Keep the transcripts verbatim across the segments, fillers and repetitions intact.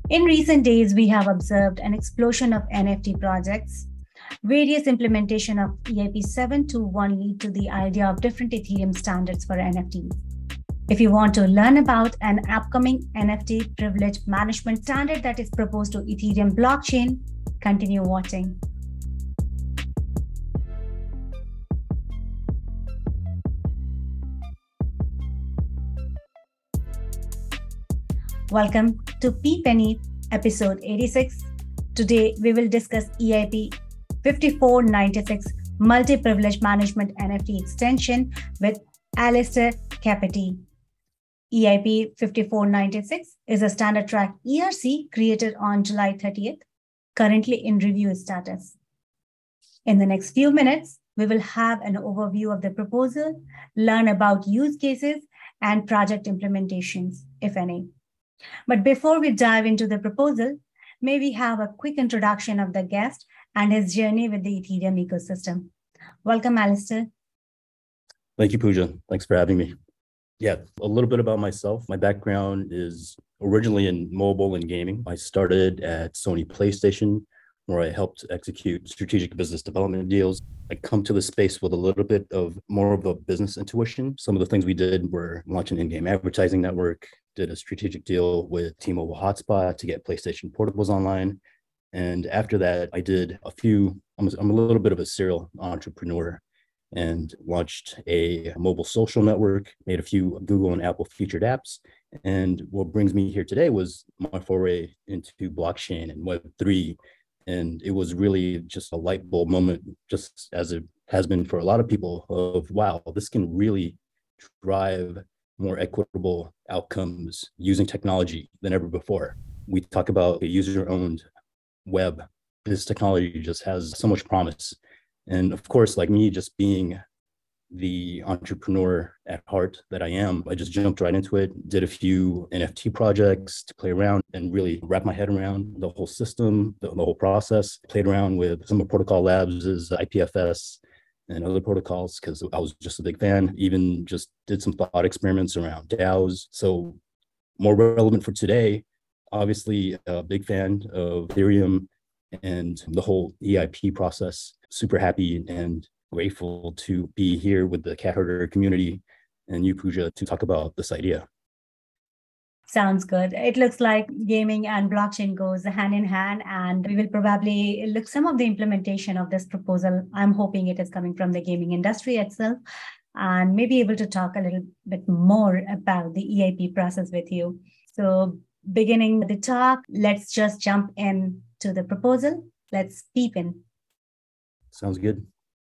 In recent days, we have observed an explosion of N F T projects. Various implementation of E I P seven point two one lead to the idea of different Ethereum standards for N F Ts. If you want to learn about an upcoming N F T privilege management standard that is proposed to Ethereum blockchain, continue watching. Welcome to P Penny episode eighty-six. Today we will discuss E I P fifty-four ninety-six multi-privilege management N F T extension with Alistair Capati. E I P fifty-four ninety-six is a standard track E R C created on July thirtieth, currently in review status. In the next few minutes, we will have an overview of the proposal, learn about use cases, and project implementations, if any. But before we dive into the proposal, may we have a quick introduction of the guest and his journey with the Ethereum ecosystem. Welcome, Alistair. Thank you, Pooja. Thanks for having me. Yeah, a little bit about myself. My background is originally in mobile and gaming. I started at Sony PlayStation, where I helped execute strategic business development deals. I come to the space with a little bit of more of a business intuition. Some of the things we did were launch an in-game advertising network, did a strategic deal with T-Mobile Hotspot to get PlayStation Portables online. And after that, I did a few, I'm a, I'm a little bit of a serial entrepreneur and launched a mobile social network, made a few Google and Apple featured apps. And what brings me here today was my foray into blockchain and Web three. And it was really just a light bulb moment, just as it has been for a lot of people, of wow, this can really drive more equitable outcomes using technology than ever before. We talk about a user-owned web. This technology just has so much promise. And of course, like me just being the entrepreneur at heart that I am, I just jumped right into it, did a few N F T projects to play around and really wrap my head around the whole system, the, the whole process. Played around with some of Protocol Labs' I P F S and other protocols because I was just a big fan. Even just did some thought experiments around DAOs. So more relevant for today, obviously a big fan of Ethereum and the whole E I P process. Super happy and grateful to be here with the Cat Herder community and you, Pooja, to talk about this idea. Sounds good. It looks like gaming and blockchain goes hand in hand, and we will probably look some of the implementation of this proposal. I'm hoping it is coming from the gaming industry itself, and maybe able to talk a little bit more about the E I P process with you. So beginning the talk, let's just jump in to the proposal. Let's peep in. Sounds good.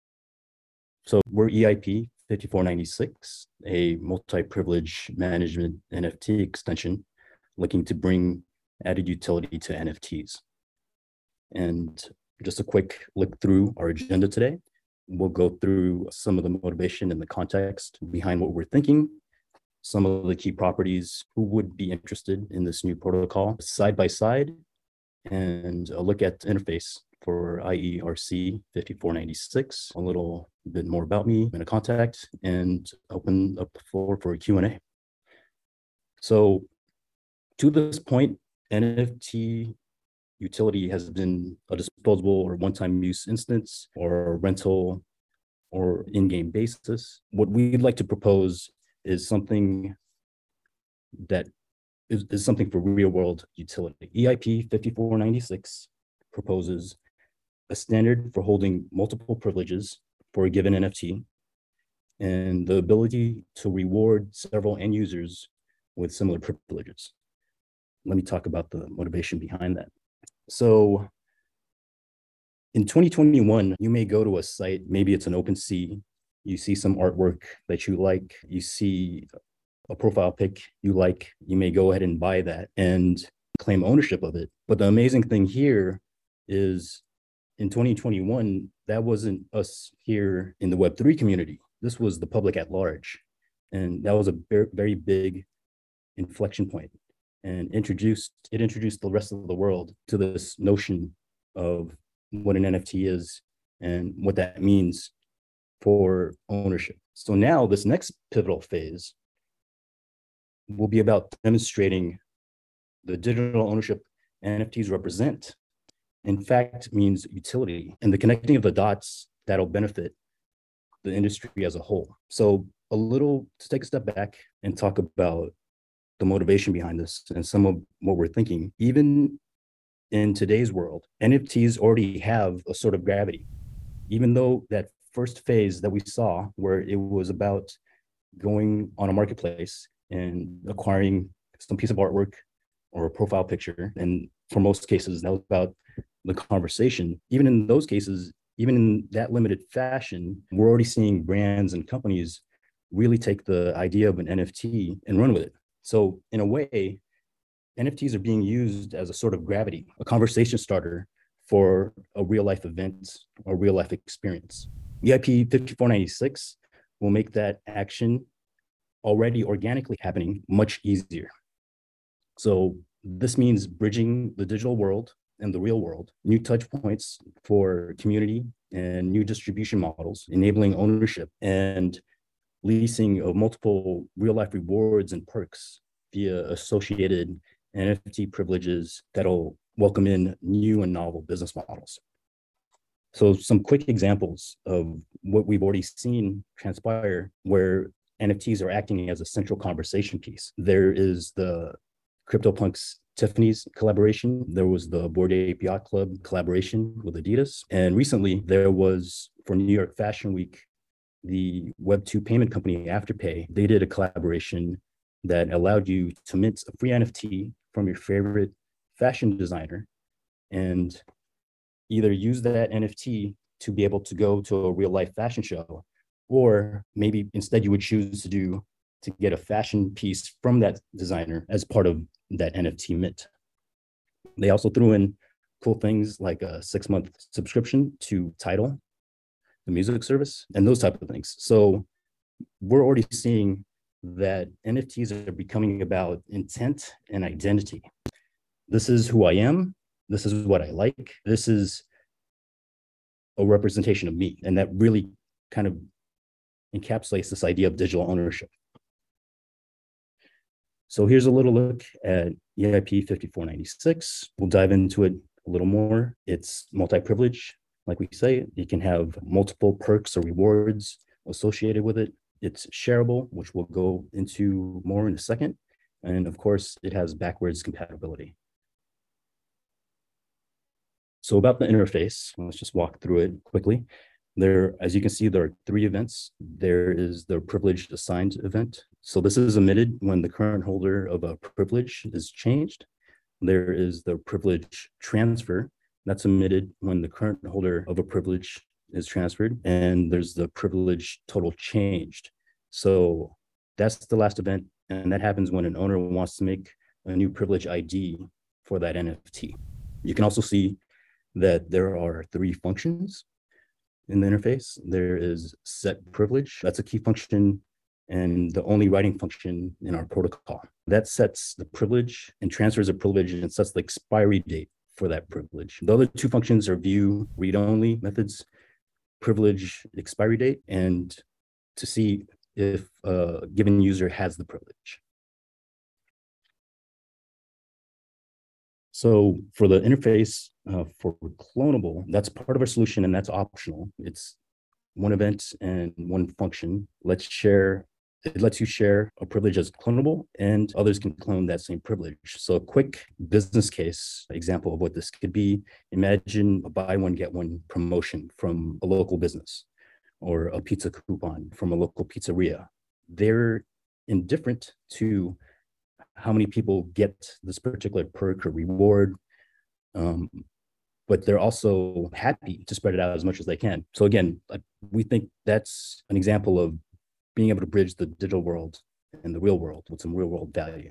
So we're E I P fifty-four ninety-six, a multi-privilege management N F T extension looking to bring added utility to N F Ts. And just a quick look through our agenda today. We'll go through some of the motivation and the context behind what we're thinking, some of the key properties, who would be interested in this new protocol side by side, and a look at the interface for I E R C fifty-four ninety-six, a little bit more about me and a contact, and open up the floor for a Q and A. So to this point, N F T utility has been a disposable or one-time use instance or a rental or in-game basis. What we'd like to propose is something that is, is something for real-world utility. E I P fifty-four ninety-six proposes a standard for holding multiple privileges for a given N F T and the ability to reward several end users with similar privileges. Let me talk about the motivation behind that. So in twenty twenty-one, you may go to a site, maybe it's an OpenSea, you see some artwork that you like, you see a profile pic you like, you may go ahead and buy that and claim ownership of it. But the amazing thing here is in twenty twenty-one, that wasn't us here in the Web three community. This was the public at large. And that was a very, very big inflection point and introduced, it introduced the rest of the world to this notion of what an N F T is and what that means for ownership. So now this next pivotal phase will be about demonstrating the digital ownership N F Ts represent, in fact, means utility and the connecting of the dots that'll benefit the industry as a whole. So a little to take a step back and talk about the motivation behind this and some of what we're thinking. Even in today's world, N F Ts already have a sort of gravity. Even though that first phase that we saw, where it was about going on a marketplace and acquiring some piece of artwork or a profile picture, and for most cases, that was about the conversation. Even in those cases, even in that limited fashion, we're already seeing brands and companies really take the idea of an N F T and run with it. So in a way, N F Ts are being used as a sort of gravity, a conversation starter for a real life event or real life experience. E I P fifty-four ninety-six will make that action already organically happening much easier. So this means bridging the digital world and the real world, new touch points for community and new distribution models, enabling ownership and leasing of multiple real life rewards and perks via associated N F T privileges that'll welcome in new and novel business models. So some quick examples of what we've already seen transpire where N F Ts are acting as a central conversation piece. There is the CryptoPunks Tiffany's collaboration. There was the Bored Ape Yacht Club collaboration with Adidas. And recently there was, for New York Fashion Week, the Web two payment company Afterpay. They did a collaboration that allowed you to mint a free N F T from your favorite fashion designer and either use that N F T to be able to go to a real life fashion show, or maybe instead you would choose to do to get a fashion piece from that designer as part of that N F T mint. They also threw in cool things like a six month subscription to Tidal, the music service, and those type of things. So we're already seeing that N F Ts are becoming about intent and identity. This is who I am. This is what I like. This is a representation of me. And that really kind of encapsulates this idea of digital ownership. So here's a little look at E I P fifty-four ninety-six. We'll dive into it a little more. It's multi-privilege, like we say. You can have multiple perks or rewards associated with it. It's shareable, which we'll go into more in a second. And of course, it has backwards compatibility. So about the interface, let's just walk through it quickly. There, as you can see, there are three events. There is the privileged assigned event. So this is emitted when the current holder of a privilege is changed. There is the privilege transfer. That's emitted when the current holder of a privilege is transferred. And there's the privilege total changed. So that's the last event. And that happens when an owner wants to make a new privilege I D for that N F T. You can also see that there are three functions in the interface. There is set privilege. That's a key function and the only writing function in our protocol. That sets the privilege and transfers a privilege and sets the expiry date for that privilege. The other two functions are view read-only methods, privilege expiry date, and to see if a given user has the privilege. So for the interface uh, for clonable, that's part of our solution and that's optional. It's one event and one function. Let's share, it lets you share a privilege as clonable and others can clone that same privilege. So a quick business case example of what this could be, imagine a buy one, get one promotion from a local business or a pizza coupon from a local pizzeria. They're indifferent to how many people get this particular perk or reward, um, but they're also happy to spread it out as much as they can. So again, we think that's an example of being able to bridge the digital world and the real world with some real world value.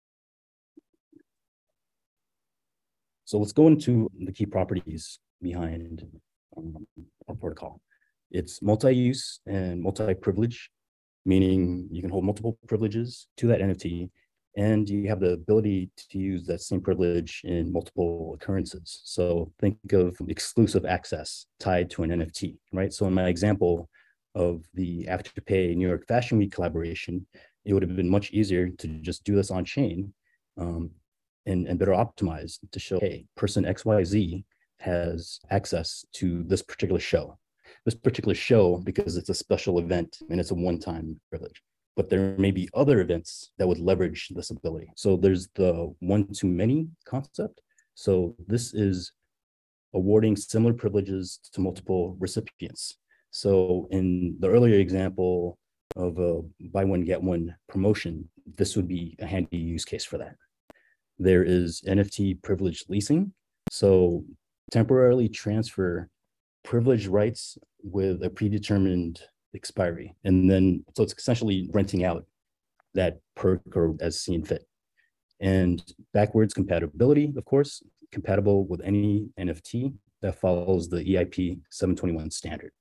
So let's go into the key properties behind um, our protocol. It's multi-use and multi-privilege, meaning you can hold multiple privileges to that N F T, and you have the ability to use that same privilege in multiple occurrences. So think of exclusive access tied to an N F T, right? So in my example of the Afterpay New York Fashion Week collaboration, it would have been much easier to just do this on chain. Um, and, and better optimized to show, hey, person X Y Z has access to this particular show. This particular show, because it's a special event and it's a one-time privilege. But there may be other events that would leverage this ability. So there's the one-to-many concept. So this is awarding similar privileges to multiple recipients. So in the earlier example of a buy one, get one promotion, this would be a handy use case for that. There is N F T privilege leasing. So temporarily transfer privilege rights with a predetermined expiry. And then, so it's essentially renting out that perk or as seen fit. And backwards compatibility, of course, compatible with any N F T that follows the E I P seven twenty-one standard.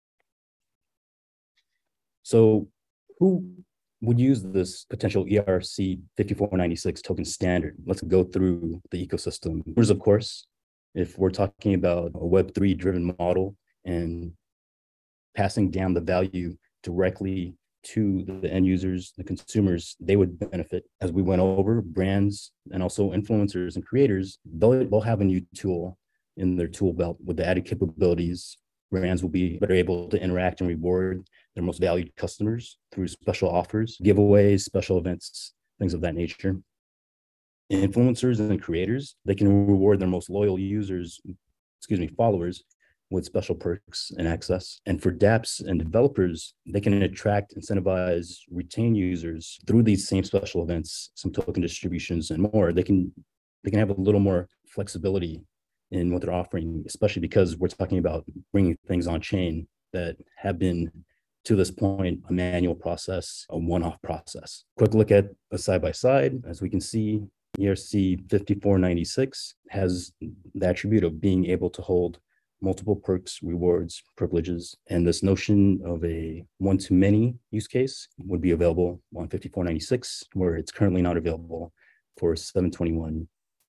So who would use this potential E R C fifty-four ninety-six token standard? Let's go through the ecosystem. There's, of course, if we're talking about a Web three driven model and passing down the value directly to the end users, the consumers, they would benefit. As we went over, brands and also influencers and creators, they'll, they'll have a new tool in their tool belt with the added capabilities. Brands will be better able to interact and reward their most valued customers through special offers, giveaways, special events, things of that nature. Influencers and creators, they can reward their most loyal users, excuse me, followers, with special perks and access. And for dApps and developers, they can attract, incentivize, retain users through these same special events, some token distributions and more. They can, they can have a little more flexibility in what they're offering, especially because we're talking about bringing things on chain that have been, to this point, a manual process, a one-off process. Quick look at a side-by-side. As we can see, E R C fifty-four ninety-six has the attribute of being able to hold multiple perks, rewards, privileges, and this notion of a one-to-many use case would be available on fifty-four ninety-six, where it's currently not available for seven twenty-one.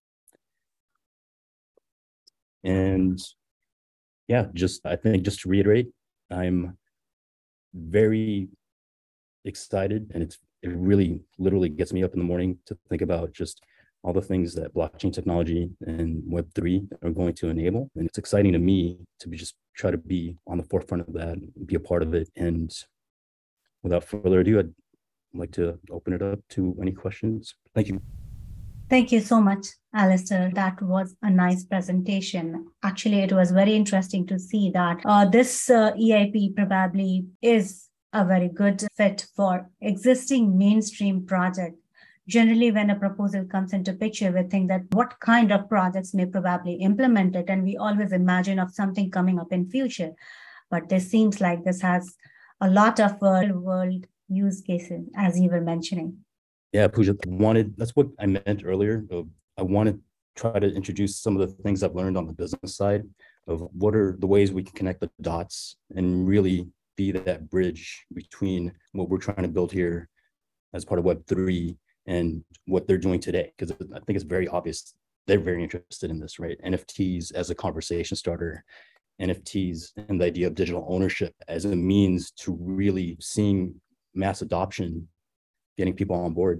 And yeah, just I think just to reiterate, I'm very excited, and it's it really literally gets me up in the morning to think about just all the things that blockchain technology and Web three are going to enable. And it's exciting to me to be just try to be on the forefront of that, be a part of it. And without further ado, I'd like to open it up to any questions. Thank you. Thank you so much, Alistair. That was a nice presentation. Actually, it was very interesting to see that uh, this uh, E I P probably is a very good fit for existing mainstream project. Generally, when a proposal comes into picture, we think that what kind of projects may probably implement it, and we always imagine of something coming up in future. But this seems like this has a lot of real-world use cases, as you were mentioning. Yeah, Pooja, wanted, that's what I meant earlier. I want to try to introduce some of the things I've learned on the business side of what are the ways we can connect the dots and really be that bridge between what we're trying to build here as part of Web three and what they're doing today. Because I think it's very obvious they're very interested in this, right? N F Ts as a conversation starter, N F Ts and the idea of digital ownership as a means to really seeing mass adoption, getting people on board.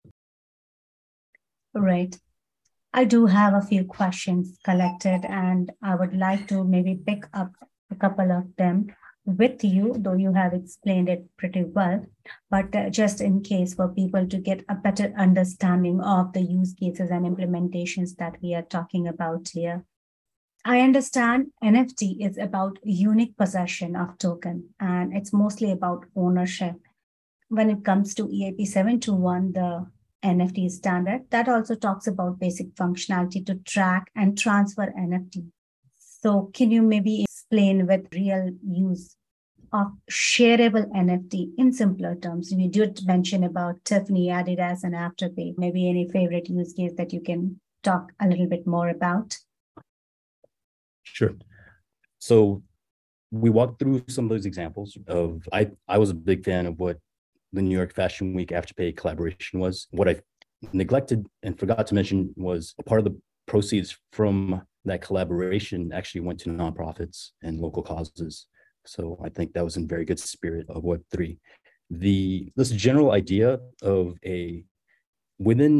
Right. I do have a few questions collected, and I would like to maybe pick up a couple of them with you, though you have explained it pretty well, but uh, just in case for people to get a better understanding of the use cases and implementations that we are talking about here. I understand N F T is about unique possession of token, and it's mostly about ownership. When it comes to E I P seven twenty-one, the N F T standard, that also talks about basic functionality to track and transfer N F T. So can you maybe explain with real use of shareable N F T in simpler terms? You did mention about Tiffany, Adidas, and Afterpay. Maybe any favorite use case that you can talk a little bit more about? Sure. So we walked through some of those examples of, I, I was a big fan of what the New York Fashion Week Afterpay collaboration was. What I neglected and forgot to mention was a part of the proceeds from that collaboration actually went to nonprofits and local causes. So I think that was in very good spirit of Web three. The, this general idea of a, within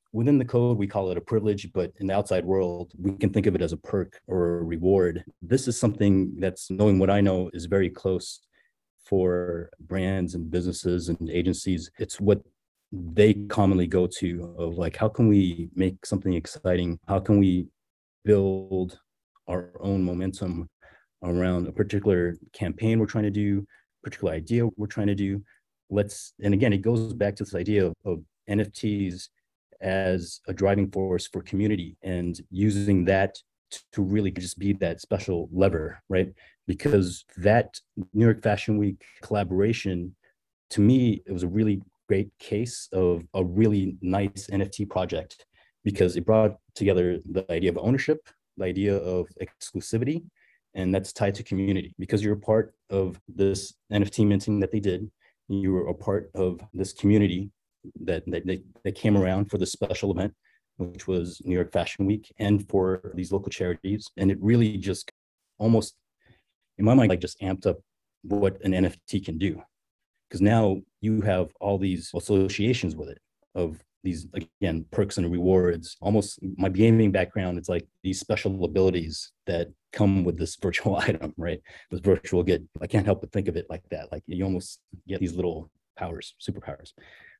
within the code, we call it a privilege, but in the outside world, we can think of it as a perk or a reward. This is something that's, knowing what I know, is very close for brands and businesses and agencies. It's what they commonly go to of like, how can we make something exciting? How can we build our own momentum around a particular campaign we're trying to do, particular idea we're trying to do? Let's, and again, it goes back to this idea of, of N F Ts as a driving force for community and using that to really just be that special lever, right? Because that New York Fashion Week collaboration, to me, it was a really great case of a really nice N F T project, because it brought together the idea of ownership, the idea of exclusivity, and that's tied to community. Because you're a part of this N F T minting that they did, you were a part of this community that, that, that, that came around for this special event, which was New York Fashion Week, and for these local charities. And it really just almost, in my mind, like just amped up what an N F T can do. Because now you have all these associations with it of these, again, perks and rewards. Almost my gaming background, it's like these special abilities that come with this virtual item, right? This virtual good. I can't help but think of it like that. Like you almost get these little powers, superpowers.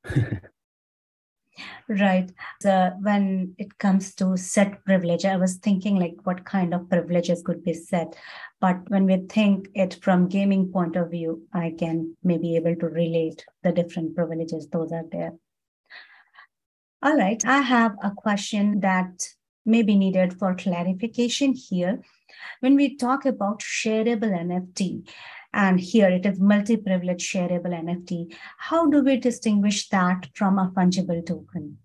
Right. So when it comes to set privilege, I was thinking like what kind of privileges could be set. But when we think it from gaming point of view, I can maybe able to relate the different privileges those are there. All right. I have a question that may be needed for clarification here. When we talk about shareable N F T, and here it is multi-privilege shareable N F T, how do we distinguish that from a fungible token?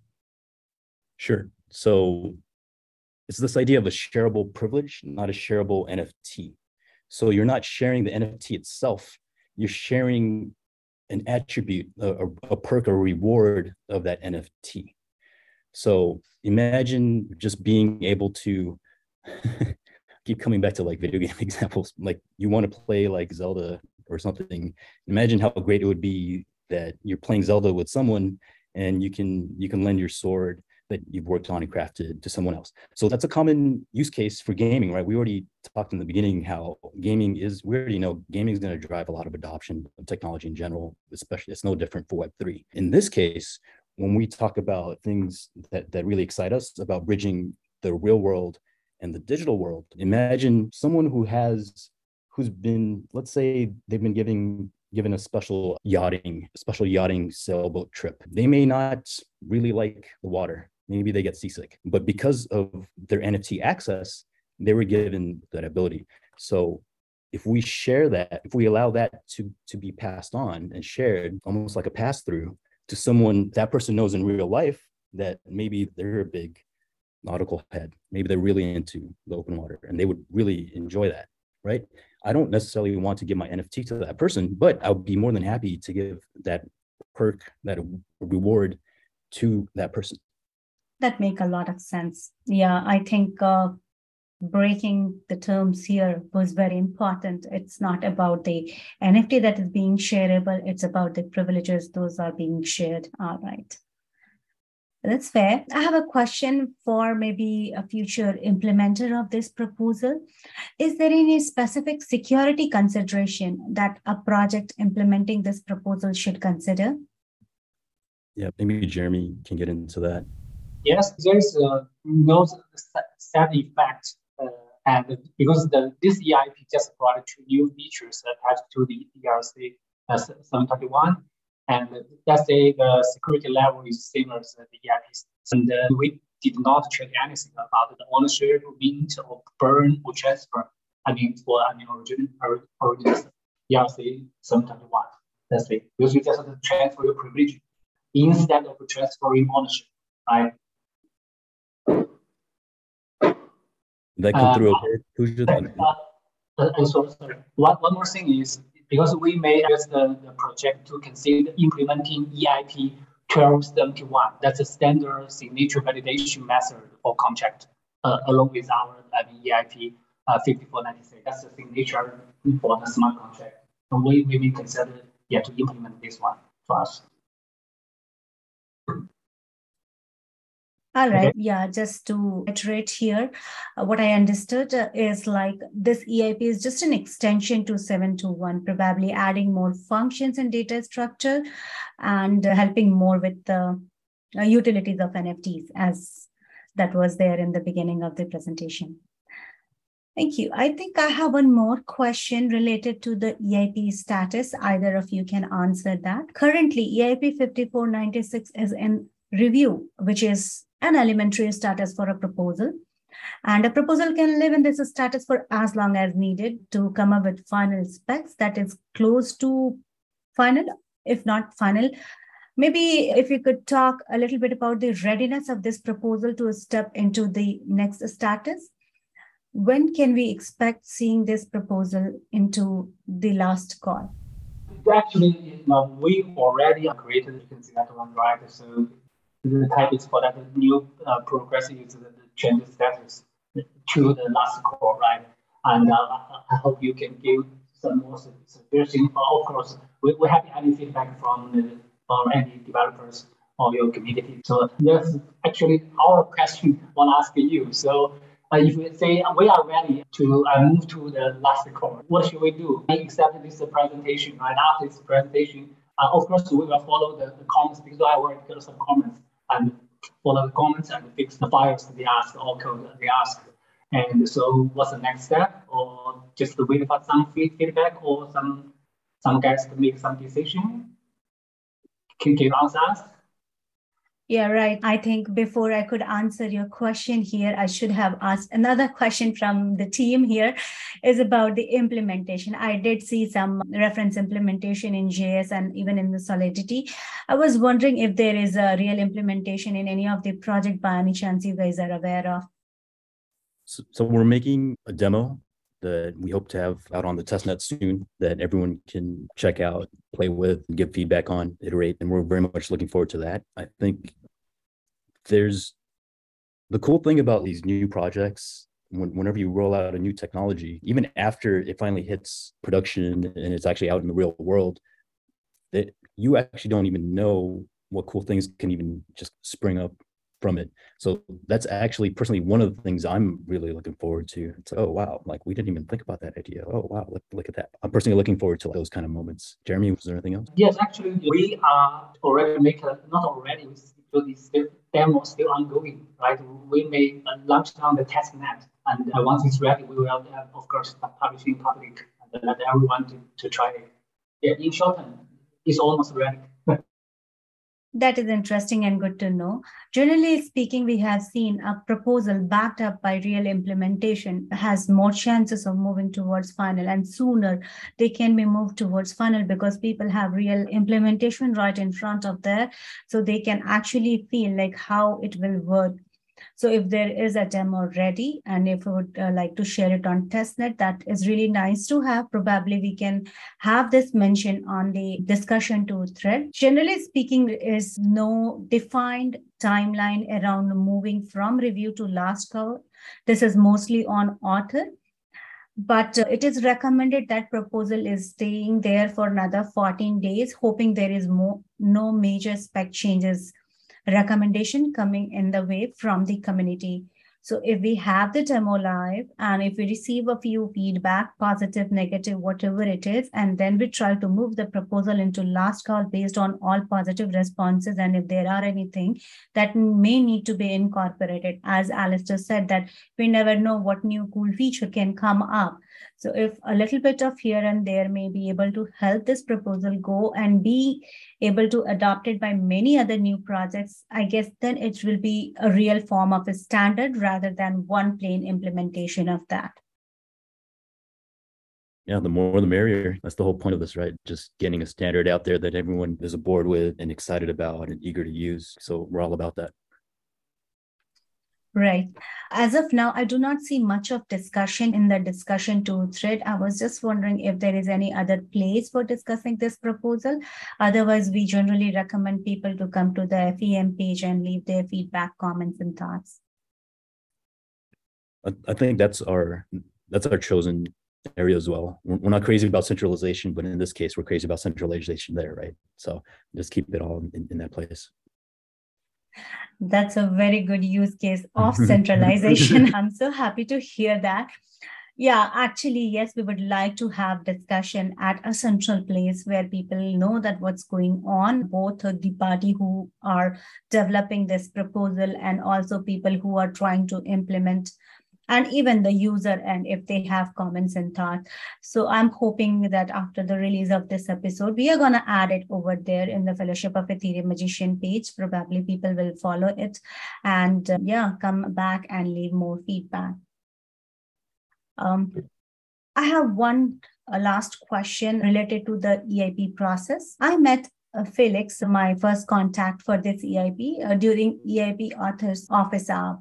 Sure. So it's this idea of a shareable privilege, not a shareable N F T. So you're not sharing the N F T itself, you're sharing an attribute, a, a perk or reward of that N F T. So imagine just being able to keep coming back to like video game examples. Like you want to play like Zelda or something. Imagine how great it would be that you're playing Zelda with someone and you can you can lend your sword that you've worked on and crafted to someone else. So that's a common use case for gaming, right? We already talked in the beginning how gaming is, we already know gaming is going to drive a lot of adoption of technology in general, especially it's no different for Web three. In this case, when we talk about things that, that really excite us about bridging the real world and the digital world, imagine someone who has, who's been, let's say they've been giving given a special yachting, special yachting sailboat trip. They may not really like the water. Maybe they get seasick, but because of their N F T access, they were given that ability. So if we share that, if we allow that to, to be passed on and shared, almost like a pass through to someone that person knows in real life, that maybe they're a big nautical head, maybe they're really into the open water and they would really enjoy that, right? I don't necessarily want to give my N F T to that person, but I would be more than happy to give that perk, that reward to that person. That make a lot of sense. Yeah, I think uh, breaking the terms here was very important. It's not about the N F T that is being shareable, it's about the privileges those are being shared. All right. That's fair. I have a question for maybe a future implementer of this proposal. Is there any specific security consideration that a project implementing this proposal should consider? Yeah, maybe Jeremy can get into that. Yes, there is uh, no side effect, uh, and because the this E I P just brought two new features attached to the E R C uh, seven twenty-one, and let's say the security level is same as the E I P, and uh, we did not check anything about the ownership, mint, or burn or transfer. I mean, for I mean original original E R C seven twenty-one. That's it. Because you just transfer your privilege instead of transferring ownership, right? That come through uh, okay? Uh, uh, and so, sorry. One, one more thing is, because we made the, the project to consider implementing E I P twelve seventy-one, that's a standard signature validation method for contract, uh, along with our uh, E I P uh, fifty-four ninety-six. That's the signature for the smart contract. And we, we will consider yeah, to implement this one for us. All right. Okay. Yeah. Just to iterate here, uh, what I understood uh, is like this E I P is just an extension to seven two one, probably adding more functions and data structure and uh, helping more with the uh, utilities of N F Ts, as that was there in the beginning of the presentation. Thank you. I think I have one more question related to the E I P status. Either of you can answer that. Currently, E I P fifty-four ninety-six is in review, which is an elementary status for a proposal. And a proposal can live in this status for as long as needed to come up with final specs that is close to final, if not final. Maybe if you could talk a little bit about the readiness of this proposal to step into the next status. When can we expect seeing this proposal into the last call? Actually, you know, we already created, you can see that one, right? So the type is for that new uh, progressive is the change status to the last call, right? And uh, I hope you can give some more suggestions. Of course, we, we have any feedback from the, from any developers or your community. So that's actually our question I want to ask you. So uh, if we say we are ready to uh, move to the last call, what should we do? Except this presentation, right? After this presentation, uh, of course, we will follow the, the comments because I already got some comments and follow the comments and fix the files they asked or code they asked. And so what's the next step? Or just wait for some feedback or some some guys to make some decision? Can you answer us? Yeah, right. I think before I could answer your question here, I should have asked another question from the team here is about the implementation. I did see some reference implementation in J S and even in the Solidity. I was wondering if there is a real implementation in any of the project by any chance you guys are aware of. So, so we're making a demo that we hope to have out on the testnet soon that everyone can check out, play with, and give feedback on, iterate. And we're very much looking forward to that. I think there's the cool thing about these new projects, when, whenever you roll out a new technology, even after it finally hits production and it's actually out in the real world, that you actually don't even know what cool things can even just spring up from it. So that's actually personally one of the things I'm really looking forward to. It's, oh, wow, like we didn't even think about that idea. Oh, wow, look, look at that. I'm personally looking forward to those kind of moments. Jeremy, was there anything else? Yes, actually, we are already making, not already, we still demo still ongoing, right? We may launch on the test net, and uh, once it's ready, we will, uh, of course, publish in public and let everyone to, to try it. Yeah, in short term, it's almost ready. That is interesting and good to know. Generally speaking, we have seen a proposal backed up by real implementation has more chances of moving towards final, and sooner they can be moved towards final because people have real implementation right in front of them, so they can actually feel like how it will work. So if there is a demo ready, and if we would uh, like to share it on testnet, that is really nice to have. Probably we can have this mentioned on the discussion to thread. Generally speaking, there is no defined timeline around moving from review to last call. This is mostly on author. But uh, it is recommended that proposal is staying there for another fourteen days, hoping there is more, no major spec changes recommendation coming in the way from the community. So if we have the demo live and if we receive a few feedback, positive, negative, whatever it is, and then we try to move the proposal into last call based on all positive responses. And if there are anything that may need to be incorporated, as Alistair said, that we never know what new cool feature can come up. So if a little bit of here and there may be able to help this proposal go and be able to adopt it by many other new projects, I guess then it will be a real form of a standard rather than one plain implementation of that. Yeah, the more the merrier. That's the whole point of this, right? Just getting a standard out there that everyone is aboard with and excited about and eager to use. So we're all about that. Right. As of now, I do not see much of discussion in the discussion to thread. I was just wondering if there is any other place for discussing this proposal. Otherwise, we generally recommend people to come to the F E M page and leave their feedback, comments, and thoughts. I think that's our that's our chosen area as well. We're not crazy about centralization, but in this case, we're crazy about centralization there, right? So just keep it all in, in that place. That's a very good use case of centralization. I'm so happy to hear that. Yeah, actually, yes, we would like to have discussion at a central place where people know that what's going on, both the party who are developing this proposal and also people who are trying to implement, and even the user, and if they have comments and thoughts. So I'm hoping that after the release of this episode, we are going to add it over there in the Fellowship of Ethereum Magician page. Probably people will follow it and uh, yeah, come back and leave more feedback. Um, I have one uh, last question related to the E I P process. I met uh, Felix, my first contact for this E I P, uh, during E I P Authors Office Hour.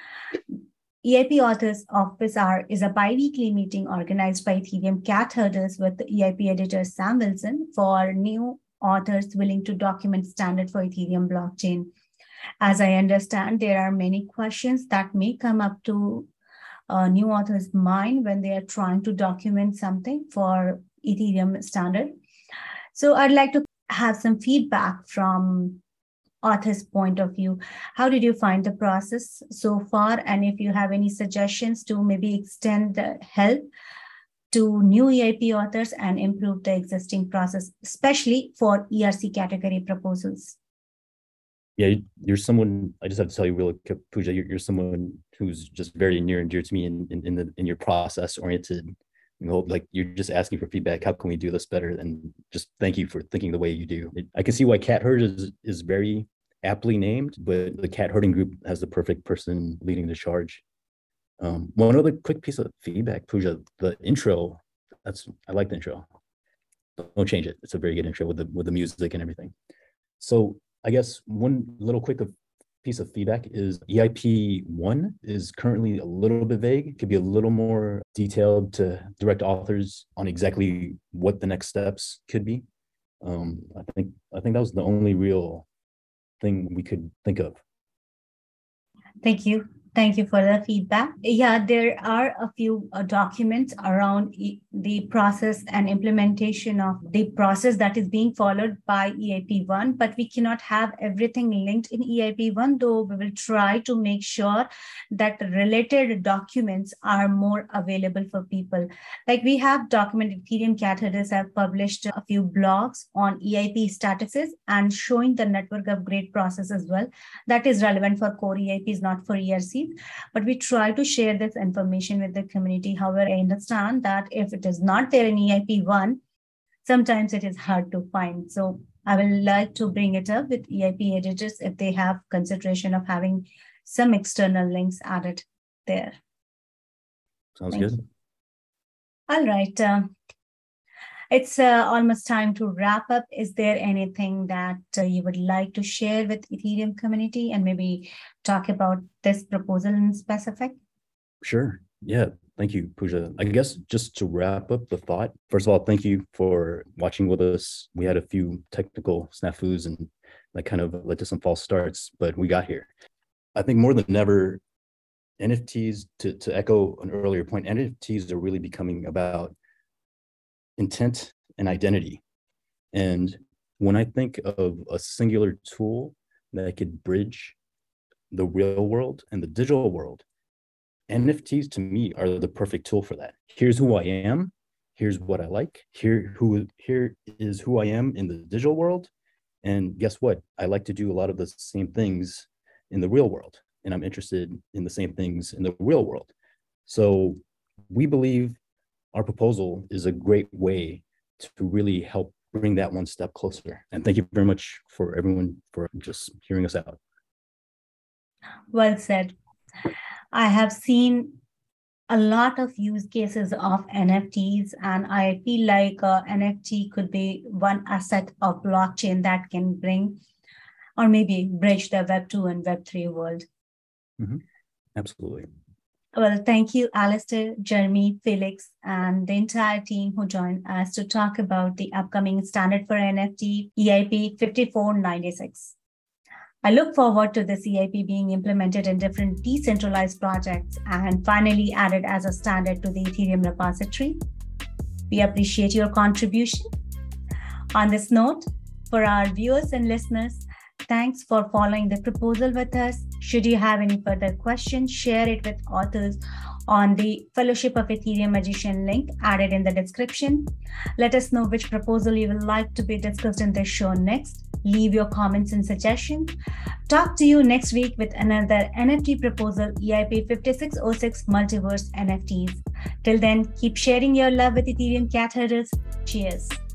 E I P Authors Office Hour is a bi-weekly meeting organized by Ethereum cat herders with the E I P editor Sam Wilson for new authors willing to document standard for Ethereum blockchain. As I understand, there are many questions that may come up to a new author's mind when they are trying to document something for Ethereum standard. So I'd like to have some feedback from author's point of view. How did you find the process so far? And if you have any suggestions to maybe extend the help to new E I P authors and improve the existing process, especially for E R C category proposals. Yeah, you're someone, I just have to tell you real quick, Pooja, you're, you're someone who's just very near and dear to me in, in, in, the, in your process oriented, you know, like you're just asking for feedback. How can we do this better? And just thank you for thinking the way you do. It, I can see why Cat Herd is, is very aptly named, but the cat herding group has the perfect person leading the charge. Um, one other quick piece of feedback, Pooja, the intro, that's, I like the intro. Don't change it. It's a very good intro with the, with the music and everything. So I guess one little quick piece of feedback is E I P one is currently a little bit vague. It could be a little more detailed to direct authors on exactly what the next steps could be. Um, I think I think that was the only real thing we could think of. Thank you. Thank you for the feedback. Yeah, there are a few uh, documents around e the process and implementation of the process that is being followed by E I P one, but we cannot have everything linked in E I P one, though we will try to make sure that related documents are more available for people. Like we have documented, Ethereum cat herders have published a few blogs on E I P statuses and showing the network upgrade process as well. That is relevant for core E I Ps, not for E R C. But we try to share this information with the community. However, I understand that if it is not there in E I P one, sometimes it is hard to find. So I will like to bring it up with E I P editors if they have consideration of having some external links added there. Sounds Thank good. you. All right. Uh, It's uh, almost time to wrap up. Is there anything that uh, you would like to share with Ethereum community and maybe talk about this proposal in specific? Sure. Yeah. Thank you, Pooja. I guess just to wrap up the thought, first of all, thank you for watching with us. We had a few technical snafus and that kind of led to some false starts, but we got here. I think more than ever, N F Ts, to, to echo an earlier point, N F Ts are really becoming about intent and identity. And when I think of a singular tool that could bridge the real world and the digital world, N F Ts to me are the perfect tool for that. Here's who I am. Here's what I like. Here, who, here is who I am in the digital world. And guess what? I like to do a lot of the same things in the real world. And I'm interested in the same things in the real world. So we believe our proposal is a great way to really help bring that one step closer. And thank you very much for everyone for just hearing us out. Well said. I have seen a lot of use cases of N F Ts, and I feel like uh, N F T could be one asset of blockchain that can bring or maybe bridge the Web two and Web three world. Mm-hmm. Absolutely. Well, thank you, Alistair, Jeremy, Felix, and the entire team who joined us to talk about the upcoming standard for N F T, E I P fifty-four ninety-six. I look forward to this E I P being implemented in different decentralized projects and finally added as a standard to the Ethereum repository. We appreciate your contribution. On this note, for our viewers and listeners, thanks for following the proposal with us. Should you have any further questions, share it with authors on the Fellowship of Ethereum Magician link added in the description. Let us know which proposal you would like to be discussed in this show next. Leave your comments and suggestions. Talk to you next week with another N F T proposal, E I P fifty-six oh six Multiverse N F Ts. Till then, keep sharing your love with Ethereum cat herders. Cheers.